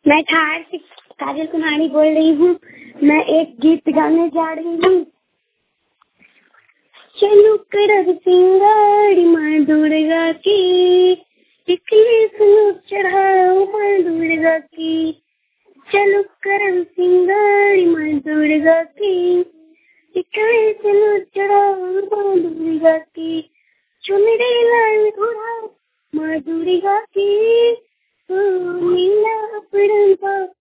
मैं ठार से काजल कुमारी बोल रही हूँ। मैं एक गीत गाने जा रही हूँ। चलो कर सिंगारी माँ दुर्गा की, टिकली सुनो चढ़ाओ माँ दुर्गा की। चलो कर सिंगारी माँ दुर्गा की, टिकली सुनो चढ़ाओ माँ दुर्गा की। चुनरी लाल उड़ाओ माँ दुर्गा की, नीला अपरंपा